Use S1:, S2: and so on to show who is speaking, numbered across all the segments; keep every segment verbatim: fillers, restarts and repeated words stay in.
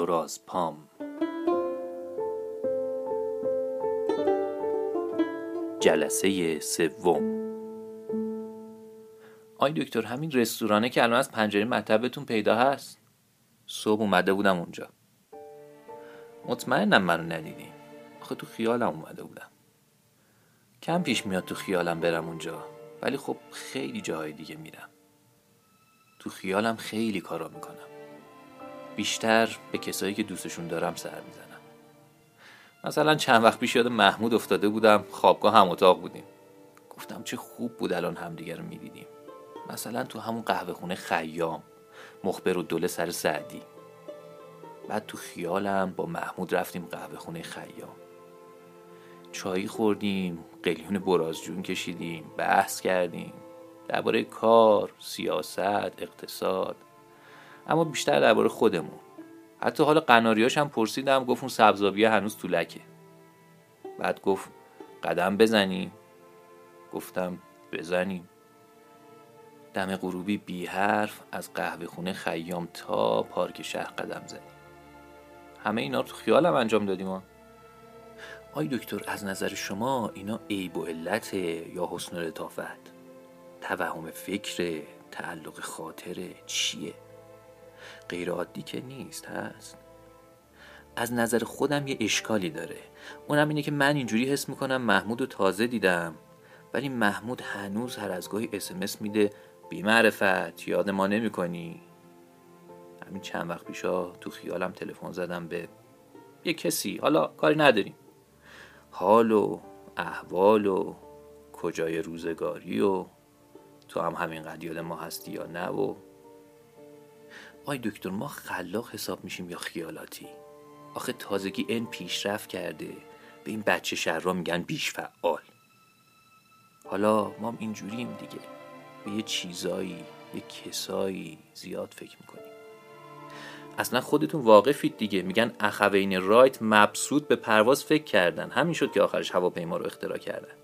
S1: و راز پام. جلسه سوم. آی دکتر، همین رستورانه که الان از پنجره مطبتون پیدا هست؟ صبح اومده بودم اونجا. مطمئنم منو ندیدین. آخه تو خیالم اومده بودم. کم پیش میاد تو خیالم برم اونجا، ولی خب خیلی جاهای دیگه میرم. تو خیالم خیلی کارا میکنم. بیشتر به کسایی که دوستشون دارم سر میزنم. مثلا چند وقت پیش یاد محمود افتاده بودم، خوابگاه هم اتاق بودیم. گفتم چه خوب بود الان همدیگه رو میدیدیم. مثلا تو همون قهوه خونه خیام، مخبر و دوله سر سعدی. بعد تو خیالم با محمود رفتیم قهوه خونه خیام، چایی خوردیم، قلیون برازجون کشیدیم، بحث کردیم درباره کار، سیاست، اقتصاد، اما بیشتر درباره خودمون. حتی حالا قناریاش هم پرسیدم، گفت اون سبزابیه هنوز تو لکه. بعد گفت قدم بزنیم. گفتم بزنیم. دم غروبی بی حرف از قهوه خونه خیام تا پارک شهر قدم زدیم. همه اینا تو خیالم انجام دادیم ها. آی دکتر، از نظر شما اینا عیب و علت یا حسن و لطافت؟ توهم فکر، تعلق خاطره، چیه؟ غیر عادی که نیست، هست. از نظر خودم یه اشکالی داره. اونم اینه که من اینجوری حس میکنم محمود رو تازه دیدم، ولی محمود هنوز هر از گاهی اس ام اس میده بی معرفت، یاد ما نمی کنی. همین چند وقت پیشا تو خیالم تلفن زدم به یه کسی، حالا کاری نداریم، حال و احوال و کجای روزگاری و تو هم همین قد یاد ما هستی یا نه. و آی دکتر، ما خلاق حساب میشیم یا خیالاتی؟ آخه تازگی این پیشرفت کرده، به این بچه شهرها میگن بیش فعال. حالا ما هم اینجوریم دیگه، به یه چیزایی، یه کسایی زیاد فکر میکنیم. اصلا خودتون واقفید دیگه، میگن اخوین رایت مبسوط به پرواز فکر کردن، همین شد که آخرش هواپیما رو اختراع کردن.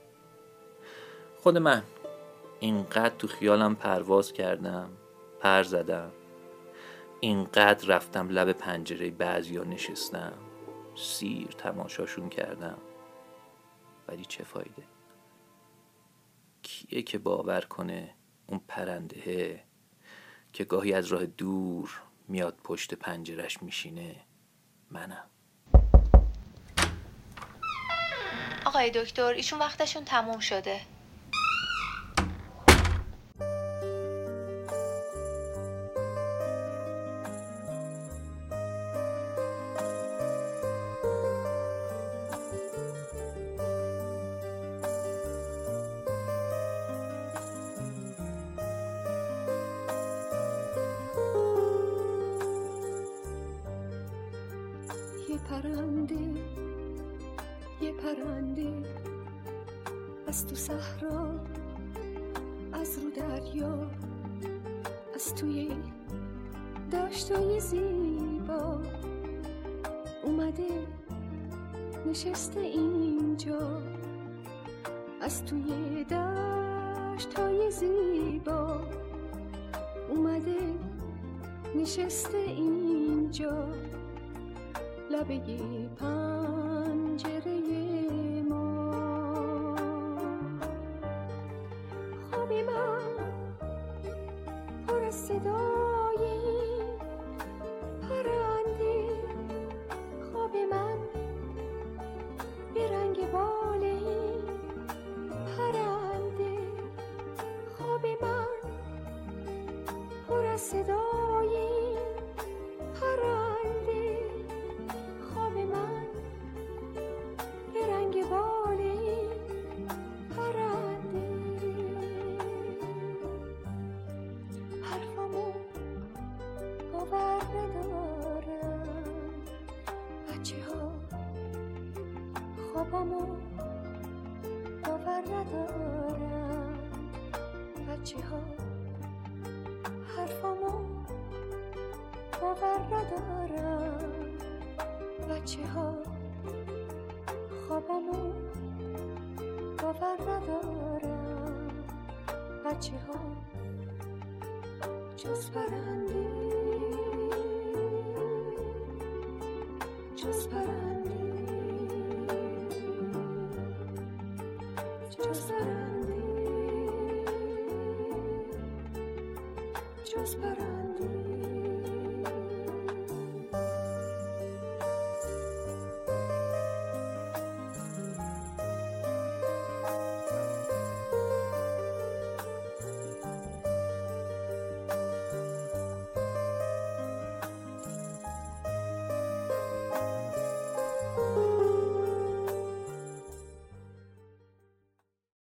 S1: خود من اینقدر تو خیالم پرواز کردم، پر زدم، اینقدر رفتم لب پنجره بعضیا نشستم، سیر تماشاشون کردم، ولی چه فایده؟ کیه که باور کنه اون پرنده که گاهی از راه دور میاد پشت پنجرش میشینه منم.
S2: آقای دکتر، ایشون وقتشون تموم شده.
S3: یه پرنده یه پرنده از تو صحرا، از رو دریا، از توی دشتای زیبا اومده نشسته اینجا، از توی دشتای زیبا اومده نشسته اینجا، لبه پنجره ما. خواب من پر از صدای پرنده، خواب من به رنگ بال پرنده، خواب من پر از صدای پرنده، خواب من به رنگ بال پرنده. حرفامو باور ندارم بچه ها، خوابامو باور ندارم بچه ها، حرفامو باور ندارم بچه ها، خوابامو باور ندارم بچه ها، جز پرنده جز پرندی جز پرندی جز پرندی